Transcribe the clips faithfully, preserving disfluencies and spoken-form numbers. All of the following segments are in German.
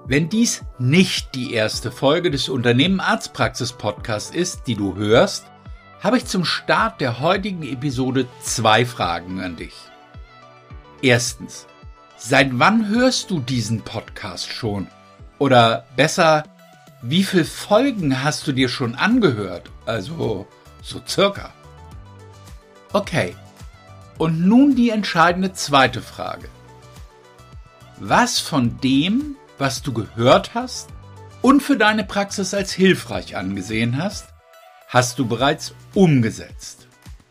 Wenn dies nicht die erste Folge des Unternehmen Arztpraxis Podcasts ist, die du hörst, habe ich zum Start der heutigen Episode zwei Fragen an dich. Erstens, seit wann hörst du diesen Podcast schon? Oder besser, wie viele Folgen hast du dir schon angehört? Also so circa. Okay, und nun die entscheidende zweite Frage. Was von dem, was du gehört hast und für deine Praxis als hilfreich angesehen hast, hast du bereits umgesetzt?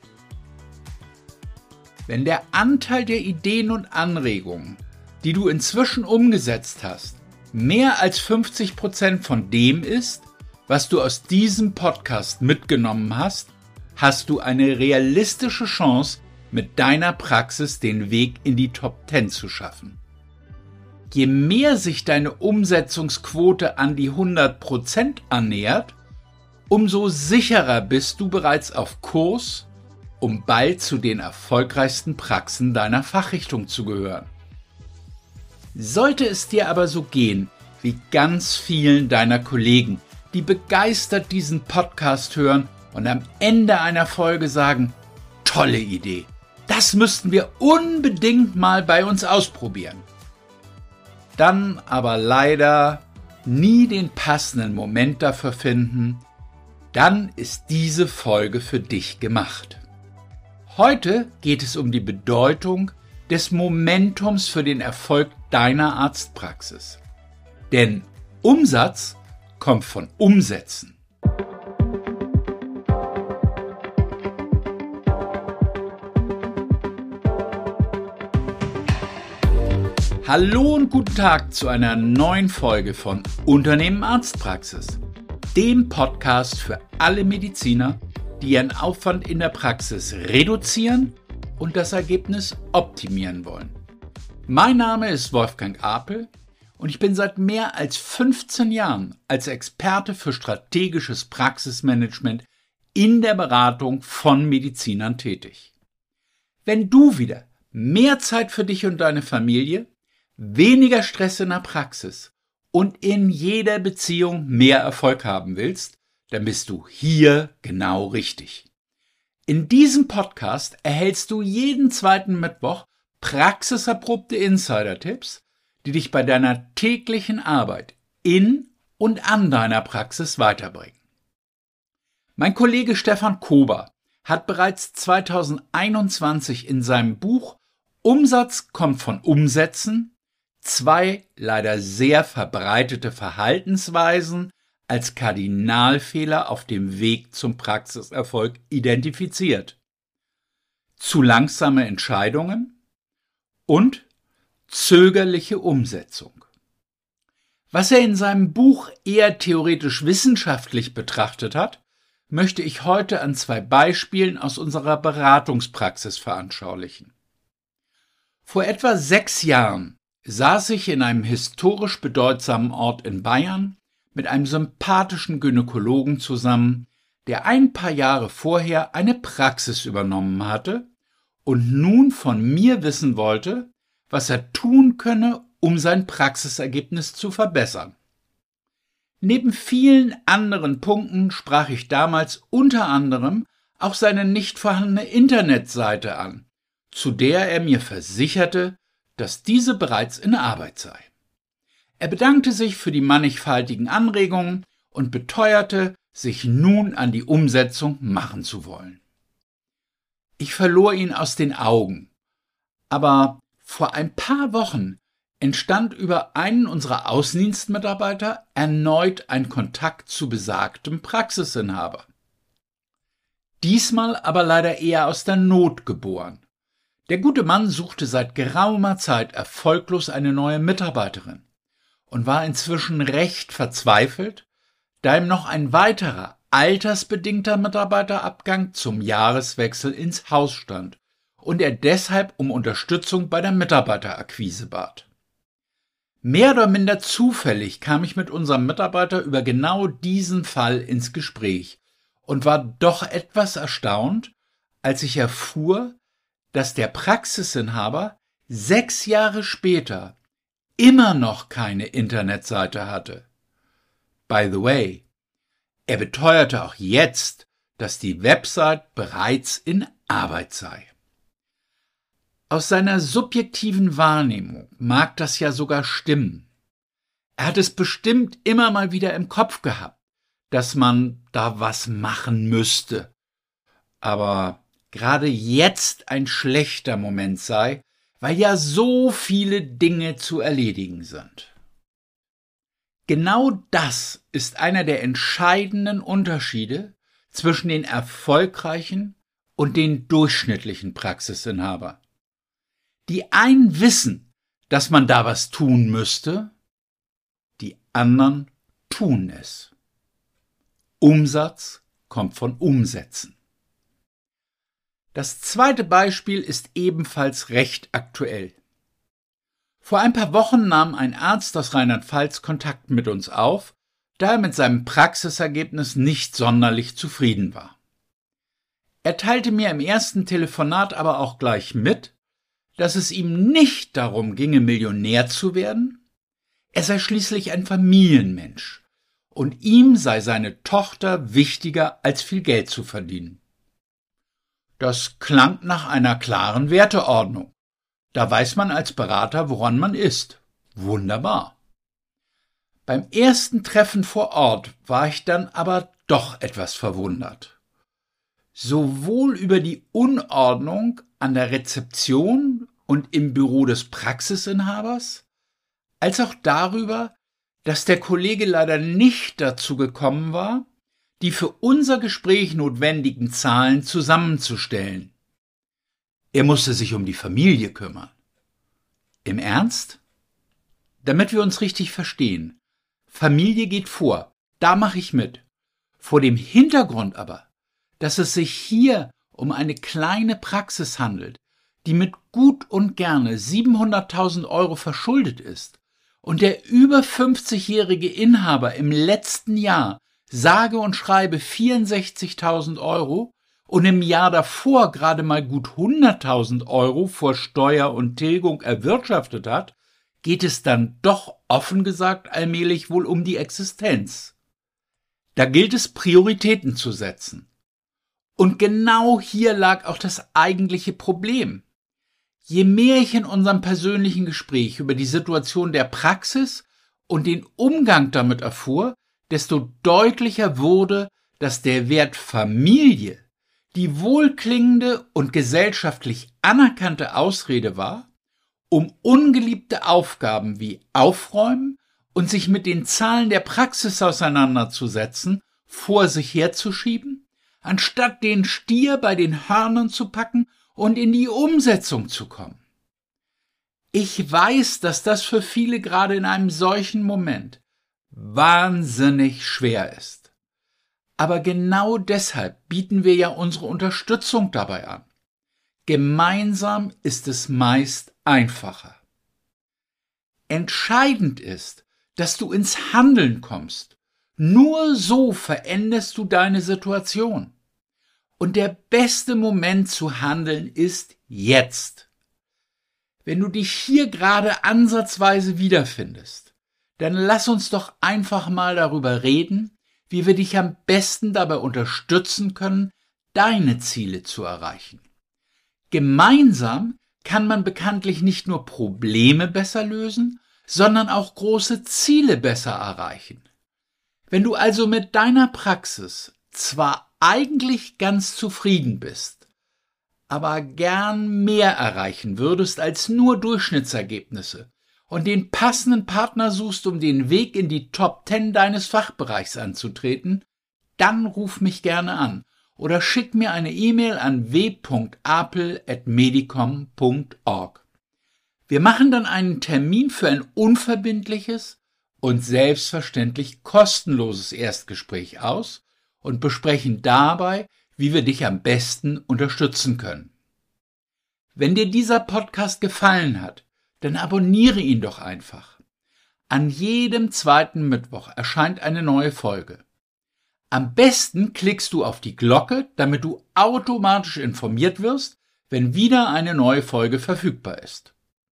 Wenn der Anteil der Ideen und Anregungen, die du inzwischen umgesetzt hast, mehr als fünfzig Prozent von dem ist, was du aus diesem Podcast mitgenommen hast, hast du eine realistische Chance, mit deiner Praxis den Weg in die Top zehn zu schaffen. Je mehr sich deine Umsetzungsquote an die hundert Prozent annähert, umso sicherer bist du bereits auf Kurs, um bald zu den erfolgreichsten Praxen deiner Fachrichtung zu gehören. Sollte es dir aber so gehen wie ganz vielen deiner Kollegen, die begeistert diesen Podcast hören und am Ende einer Folge sagen, tolle Idee, das müssten wir unbedingt mal bei uns ausprobieren. Dann aber leider nie den passenden Moment dafür finden, dann ist diese Folge für dich gemacht. Heute geht es um die Bedeutung des Momentums für den Erfolg deiner Arztpraxis. Denn Umsatz kommt von Umsetzen. Hallo und guten Tag zu einer neuen Folge von Unternehmen Arztpraxis, dem Podcast für alle Mediziner, die ihren Aufwand in der Praxis reduzieren und das Ergebnis optimieren wollen. Mein Name ist Wolfgang Apel und ich bin seit mehr als fünfzehn Jahren als Experte für strategisches Praxismanagement in der Beratung von Medizinern tätig. Wenn du wieder mehr Zeit für dich und deine Familie, weniger Stress in der Praxis und in jeder Beziehung mehr Erfolg haben willst, dann bist du hier genau richtig. In diesem Podcast erhältst du jeden zweiten Mittwoch praxiserprobte Insider-Tipps, die dich bei deiner täglichen Arbeit in und an deiner Praxis weiterbringen. Mein Kollege Stefan Kober hat bereits zweitausendeinundzwanzig in seinem Buch Umsatz kommt von Umsetzen zwei leider sehr verbreitete Verhaltensweisen als Kardinalfehler auf dem Weg zum Praxiserfolg identifiziert. Zu langsame Entscheidungen und zögerliche Umsetzung. Was er in seinem Buch eher theoretisch wissenschaftlich betrachtet hat, möchte ich heute an zwei Beispielen aus unserer Beratungspraxis veranschaulichen. Vor etwa sechs Jahren saß ich in einem historisch bedeutsamen Ort in Bayern mit einem sympathischen Gynäkologen zusammen, der ein paar Jahre vorher eine Praxis übernommen hatte und nun von mir wissen wollte, was er tun könne, um sein Praxisergebnis zu verbessern. Neben vielen anderen Punkten sprach ich damals unter anderem auch seine nicht vorhandene Internetseite an, zu der er mir versicherte, dass diese bereits in Arbeit sei. Er bedankte sich für die mannigfaltigen Anregungen und beteuerte, sich nun an die Umsetzung machen zu wollen. Ich verlor ihn aus den Augen, aber vor ein paar Wochen entstand über einen unserer Außendienstmitarbeiter erneut ein Kontakt zu besagtem Praxisinhaber. Diesmal aber leider eher aus der Not geboren. Der gute Mann suchte seit geraumer Zeit erfolglos eine neue Mitarbeiterin und war inzwischen recht verzweifelt, da ihm noch ein weiterer altersbedingter Mitarbeiterabgang zum Jahreswechsel ins Haus stand und er deshalb um Unterstützung bei der Mitarbeiterakquise bat. Mehr oder minder zufällig kam ich mit unserem Mitarbeiter über genau diesen Fall ins Gespräch und war doch etwas erstaunt, als ich erfuhr, dass der Praxisinhaber sechs Jahre später immer noch keine Internetseite hatte. By the way, er beteuerte auch jetzt, dass die Website bereits in Arbeit sei. Aus seiner subjektiven Wahrnehmung mag das ja sogar stimmen. Er hat es bestimmt immer mal wieder im Kopf gehabt, dass man da was machen müsste. Aber gerade jetzt ein schlechter Moment sei, weil ja so viele Dinge zu erledigen sind. Genau das ist einer der entscheidenden Unterschiede zwischen den erfolgreichen und den durchschnittlichen Praxisinhabern. Die einen wissen, dass man da was tun müsste, die anderen tun es. Umsatz kommt von Umsätzen. Das zweite Beispiel ist ebenfalls recht aktuell. Vor ein paar Wochen nahm ein Arzt aus Rheinland-Pfalz Kontakt mit uns auf, da er mit seinem Praxisergebnis nicht sonderlich zufrieden war. Er teilte mir im ersten Telefonat aber auch gleich mit, dass es ihm nicht darum ginge, Millionär zu werden. Er sei schließlich ein Familienmensch und ihm sei seine Tochter wichtiger, als viel Geld zu verdienen. Das klang nach einer klaren Werteordnung. Da weiß man als Berater, woran man ist. Wunderbar. Beim ersten Treffen vor Ort war ich dann aber doch etwas verwundert. Sowohl über die Unordnung an der Rezeption und im Büro des Praxisinhabers, als auch darüber, dass der Kollege leider nicht dazu gekommen war, die für unser Gespräch notwendigen Zahlen zusammenzustellen. Er musste sich um die Familie kümmern. Im Ernst? Damit wir uns richtig verstehen. Familie geht vor, da mache ich mit. Vor dem Hintergrund aber, dass es sich hier um eine kleine Praxis handelt, die mit gut und gerne siebenhunderttausend Euro verschuldet ist und der über fünfzigjährige Inhaber im letzten Jahr sage und schreibe vierundsechzigtausend Euro und im Jahr davor gerade mal gut hunderttausend Euro vor Steuer und Tilgung erwirtschaftet hat, geht es dann doch offen gesagt allmählich wohl um die Existenz. Da gilt es, Prioritäten zu setzen. Und genau hier lag auch das eigentliche Problem. Je mehr ich in unserem persönlichen Gespräch über die Situation der Praxis und den Umgang damit erfuhr, desto deutlicher wurde, dass der Wert Familie die wohlklingende und gesellschaftlich anerkannte Ausrede war, um ungeliebte Aufgaben wie Aufräumen und sich mit den Zahlen der Praxis auseinanderzusetzen, vor sich herzuschieben, anstatt den Stier bei den Hörnern zu packen und in die Umsetzung zu kommen. Ich weiß, dass das für viele gerade in einem solchen Moment wahnsinnig schwer ist. Aber genau deshalb bieten wir ja unsere Unterstützung dabei an. Gemeinsam ist es meist einfacher. Entscheidend ist, dass du ins Handeln kommst. Nur so veränderst du deine Situation. Und der beste Moment zu handeln ist jetzt. Wenn du dich hier gerade ansatzweise wiederfindest, dann lass uns doch einfach mal darüber reden, wie wir dich am besten dabei unterstützen können, deine Ziele zu erreichen. Gemeinsam kann man bekanntlich nicht nur Probleme besser lösen, sondern auch große Ziele besser erreichen. Wenn du also mit deiner Praxis zwar eigentlich ganz zufrieden bist, aber gern mehr erreichen würdest als nur Durchschnittsergebnisse und den passenden Partner suchst, um den Weg in die Top Ten deines Fachbereichs anzutreten, dann ruf mich gerne an oder schick mir eine E-Mail an w punkt apel at medicom punkt org. Wir machen dann einen Termin für ein unverbindliches und selbstverständlich kostenloses Erstgespräch aus und besprechen dabei, wie wir dich am besten unterstützen können. Wenn dir dieser Podcast gefallen hat, dann abonniere ihn doch einfach. An jedem zweiten Mittwoch erscheint eine neue Folge. Am besten klickst du auf die Glocke, damit du automatisch informiert wirst, wenn wieder eine neue Folge verfügbar ist.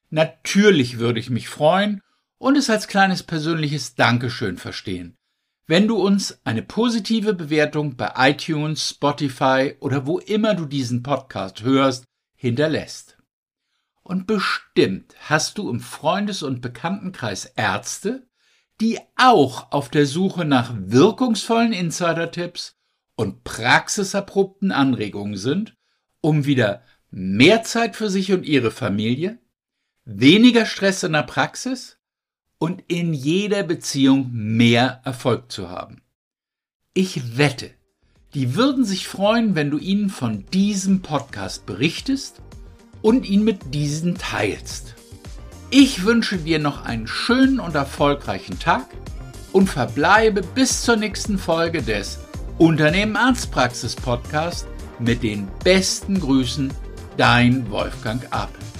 Natürlich würde ich mich freuen und es als kleines persönliches Dankeschön verstehen, wenn du uns eine positive Bewertung bei iTunes, Spotify oder wo immer du diesen Podcast hörst, hinterlässt. Und bestimmt hast du im Freundes- und Bekanntenkreis Ärzte, die auch auf der Suche nach wirkungsvollen Insider-Tipps und praxiserprobten Anregungen sind, um wieder mehr Zeit für sich und ihre Familie, weniger Stress in der Praxis und in jeder Beziehung mehr Erfolg zu haben. Ich wette, die würden sich freuen, wenn du ihnen von diesem Podcast berichtest und ihn mit diesen teilst. Ich wünsche dir noch einen schönen und erfolgreichen Tag und verbleibe bis zur nächsten Folge des Unternehmen Arztpraxis Podcast mit den besten Grüßen, dein Wolfgang Apel.